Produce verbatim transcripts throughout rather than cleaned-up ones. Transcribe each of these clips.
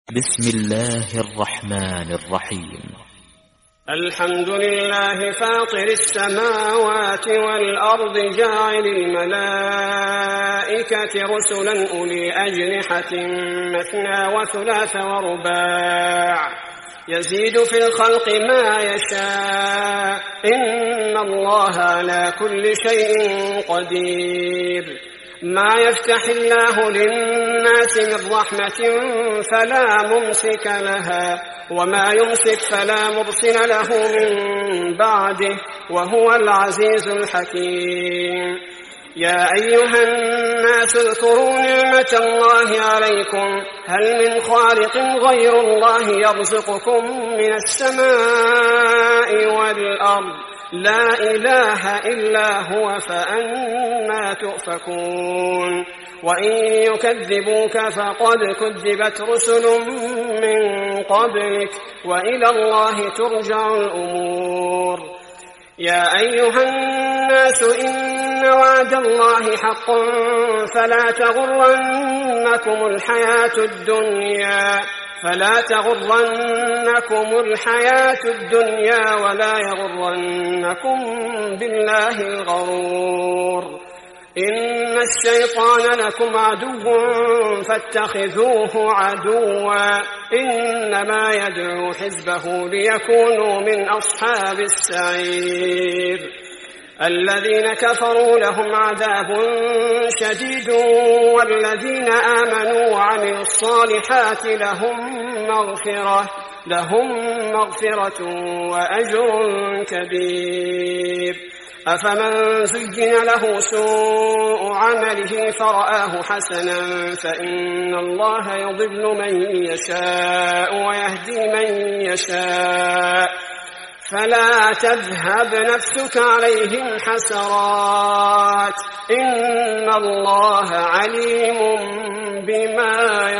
بسم الله الرحمن الرحيم. الحمد لله فاطر السماوات والأرض جاعل الملائكة رسلا أولي أجنحة مثنى وثلاث ورباع يزيد في الخلق ما يشاء إن الله على كل شيء قدير. ما يفتح الله للناس من رحمة فلا ممسك لها وما يمسك فلا مرسل له من بعده وهو العزيز الحكيم. يا أيها الناس اذكروا نعمة الله عليكم هل من خالق غير الله يرزقكم من السماء والأرض لا إله إلا هو فأنى تؤفكون. وإن يكذبوك فقد كذبت رسل من قبلك وإلى الله ترجع الأمور. يا أيها الناس إن وعد الله حق فلا تغرنكم الحياة الدنيا فلا تغرنكم الحياة الدنيا ولا يغرنكم بالله الغرور. إن الشيطان لكم عدو فاتخذوه عدوا إنما يدعو حزبه ليكونوا من أصحاب السعير. الذين كفروا لهم عذاب شديد والذين آمنوا وعملوا الصالحات لهم مغفرة لهم مغفرة وأجر كبير. أفمن زين له سوء عمله فرآه حسنا فإن الله يضل من يشاء ويهدي من يشاء فلا تذهب نفسك عليهم حسرات إن الله عليم بما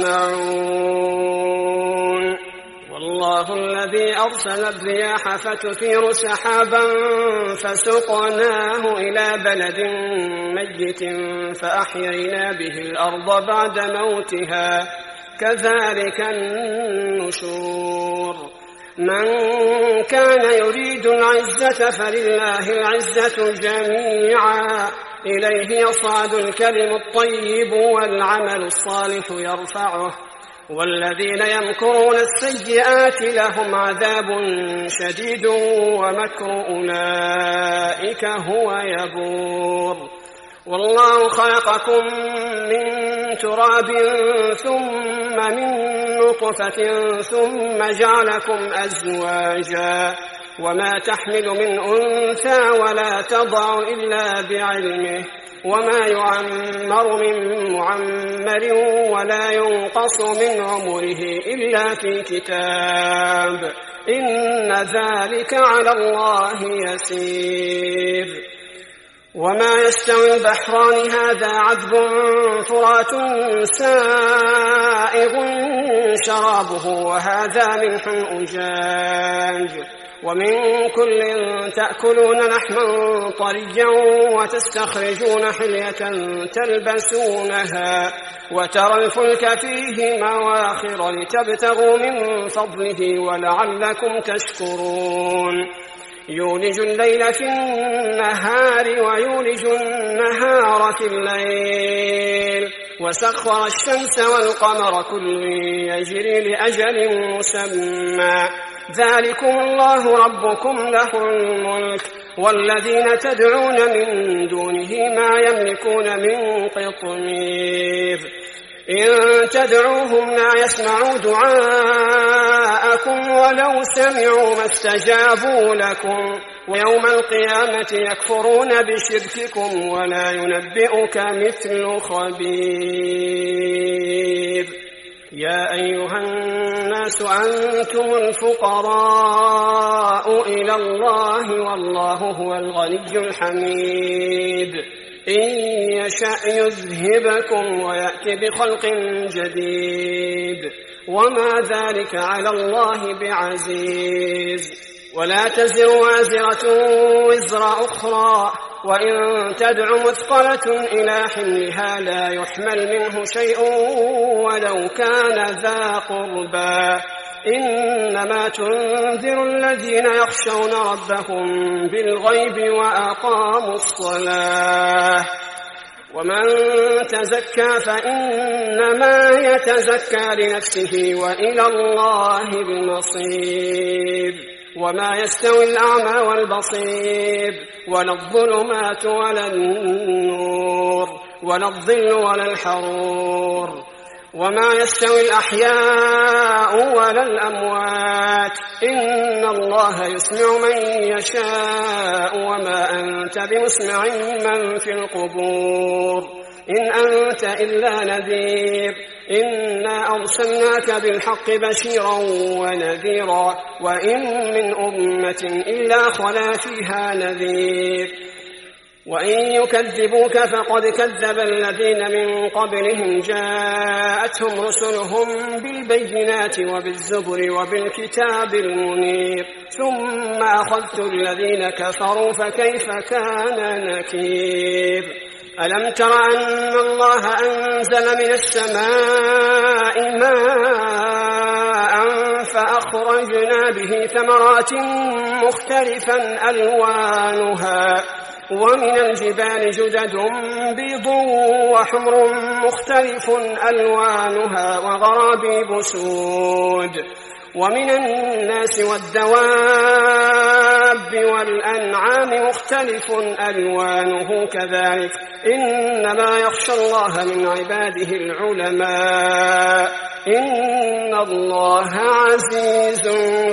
يصنعون. والله الذي أرسل الرياح فتثير سحابا فسقناه إلى بلد ميت فأحيينا به الأرض بعد موتها كذلك النشور. من كان يريد العزة فلله العزة جميعا إليه يصعد الكلم الطيب والعمل الصالح يرفعه والذين يمكرون السيئات لهم عذاب شديد ومكر أولئك هو يبور. والله خلقكم من تراب ثم من نطفة ثم جعلكم أزواجا وما تحمل من أنثى ولا تضع إلا بعلمه وما يعمر من معمر ولا ينقص من عمره إلا في كتاب إن ذلك على الله يسير. وما يستوي البحران هذا عذب فرات سائغ شرابه وهذا ملح أجاج ومن كل تأكلون لحما طريا وتستخرجون حلية تلبسونها وترى الفلك فيه مواخر لتبتغوا من فضله ولعلكم تشكرون. يولج الليل في النهار ويولج النهار في الليل وسخر الشمس والقمر كل يجري لأجل مسمى ذلكم الله ربكم له الملك والذين تدعون من دونه ما يملكون من قطمير. إن تدعوهم لا يسمعوا دعاءكم ولو سمعوا ما استجابوا لكم ويوم القيامة يكفرون بشرككم ولا ينبئك مثل خبير. يا أيها الناس أنتم الفقراء إلى الله والله هو الغني الحميد. إن يشأ يذهبكم ويأتي بخلق جديد وما ذلك على الله بعزيز. ولا تزر وازرة وزر أخرى وإن تدع مثقلة إلى حملها لا يحمل منه شيء ولو كان ذا قربى إنما تنذر الذين يخشون ربهم بالغيب وأقاموا الصلاة ومن تزكى فإنما يتزكى لنفسه وإلى الله المصير وما يستوي الأعمى والبصير ولا الظلمات ولا النور ولا الظل ولا الحرور وما يستوي الأحياء ولا الأموات إن الله يسمع من يشاء وما أنت بمسمع من في القبور إن أنت إلا نذير إنا أرسلناك بالحق بشيرا ونذيرا وإن من أمة إلا خلا فيها نذير وإن يكذبوك فقد كذب الذين من قبلهم جاءتهم رسلهم بالبينات وبالزبر وبالكتاب المنير ثم أخذت الذين كفروا فكيف كان نكير ألم تر أن الله أنزل من السماء ماء فأخرجنا به ثمرات مختلفا ألوانها ومن الجبال جدد بيض وحمر مختلف ألوانها وغرابيب سود ومن الناس والدواب والأنعام مختلف ألوانه كذلك إنما يخشى الله من عباده العلماء إن الله عزيز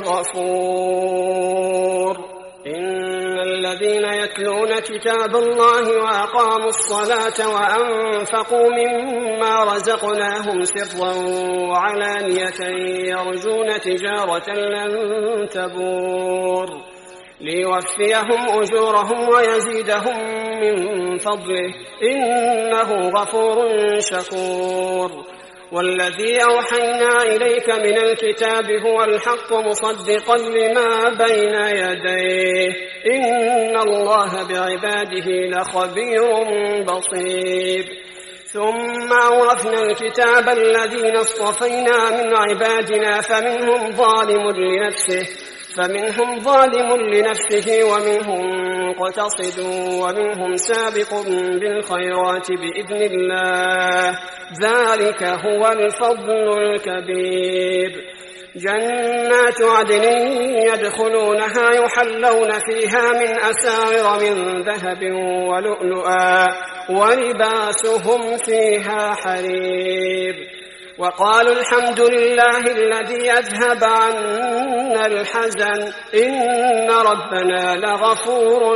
غفور إن الذين يتلون كتاب الله وأقاموا الصلاة وأنفقوا مما رزقناهم سرا وعلانية يرجون تجارة لن تبور ليوفيهم أجورهم ويزيدهم من فضله إنه غفور شكور والذي أوحينا إليك من الكتاب هو الحق مصدقا لما بين يديه إن الله بعباده لخبير بصير ثم أورثنا الكتاب الذين اصطفينا من عبادنا فمنهم ظالم لنفسه فمنهم ظالم لنفسه ومنهم مقتصد ومنهم سابق بالخيرات بإذن الله ذلك هو الفضل الكبير جنات عدن يدخلونها يحلون فيها من أساور من ذهب ولؤلؤا ولباسهم فيها حرير وقالوا الحمد لله الذي أذهب عنا الحزن إن ربنا لغفور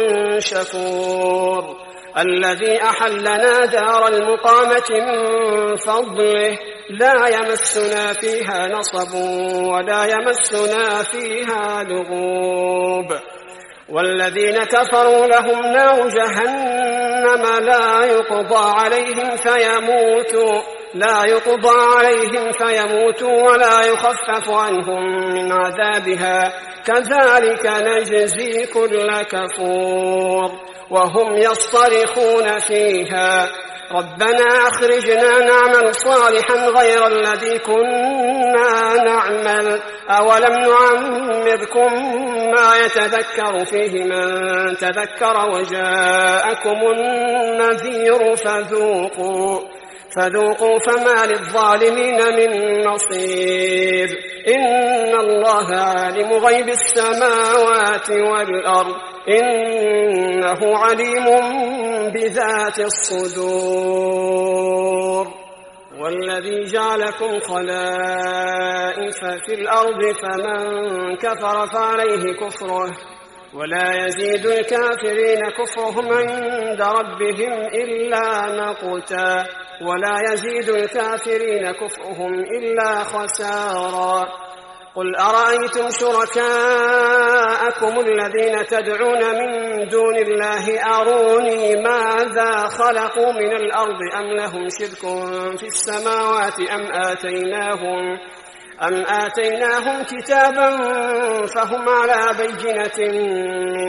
شكور الذي أحلنا دار المقامة من فضله لا يمسنا فيها نصب ولا يمسنا فيها لغوب والذين كفروا لهم نار جهنم لا يقضى عليهم فيموتوا لا يقضى عليهم فيموتوا ولا يخفف عنهم من عذابها كذلك نجزي كل كفور وهم يصطرخون فيها ربنا أخرجنا نعمل صالحا غير الذي كنا نعمل أولم نعمركم ما يتذكر فيه من تذكر وجاءكم النذير فذوقوا فذوقوا فما للظالمين من نصير إن الله عالم غيب السماوات والأرض إنه عليم بذات الصدور والذي جعلكم خلائف في الأرض فمن كفر فعليه كفره ولا يزيد الكافرين كفرهم عند ربهم إلا مقتا ولا يزيد الكافرين كفرهم إلا خسارا قل أرأيتم شركاءكم الذين تدعون من دون الله أروني ماذا خلقوا من الأرض أم لهم شرك في السماوات أم آتيناهم أم آتيناهم كتابا فهم على بينة منه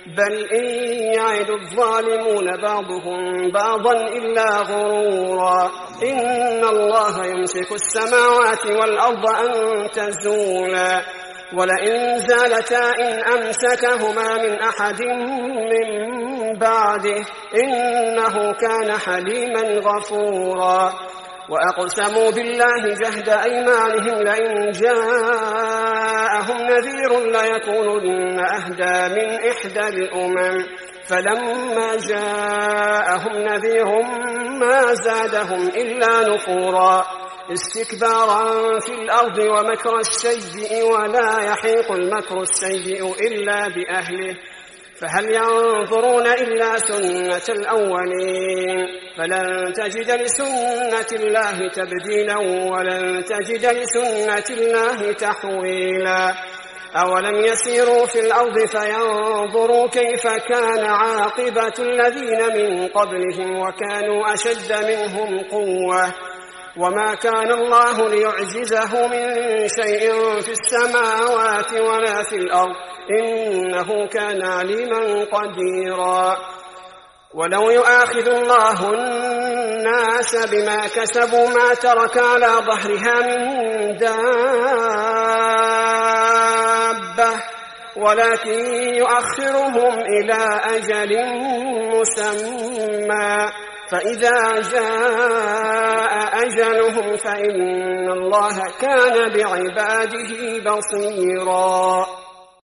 بل إن يعد الظالمون بعضهم بعضا إلا غرورا إن الله يمسك السماوات والأرض أن تزولا ولئن زالتا إن أمسكهما من أحد من بعده إنه كان حليما غفورا وأقسموا بالله جهد أيمانهم لئن جاءهم نذير ليكونن أهدى من إحدى الأمم فلما جاءهم نذير ما زادهم إلا نفورا استكبارا في الأرض ومكر السيء ولا يحيق المكر السيء إلا بأهله فهل ينظرون إلا سنة الأولين فلن تجد لسنة الله تبديلا ولن تجد لسنة الله تحويلا أولم يسيروا في الأرض فينظروا كيف كان عاقبة الذين من قبلهم وكانوا أشد منهم قوة وما كان الله ليعجزه من شيء في السماوات ولا في الأرض إنه كان عليما قديرا ولو يؤاخذ الله الناس بما كسبوا ما ترك على ظهرها من دابة ولكن يؤخرهم إلى أجل مسمى فإذا جاء أجلهم فإن الله كان بعباده بصيرا.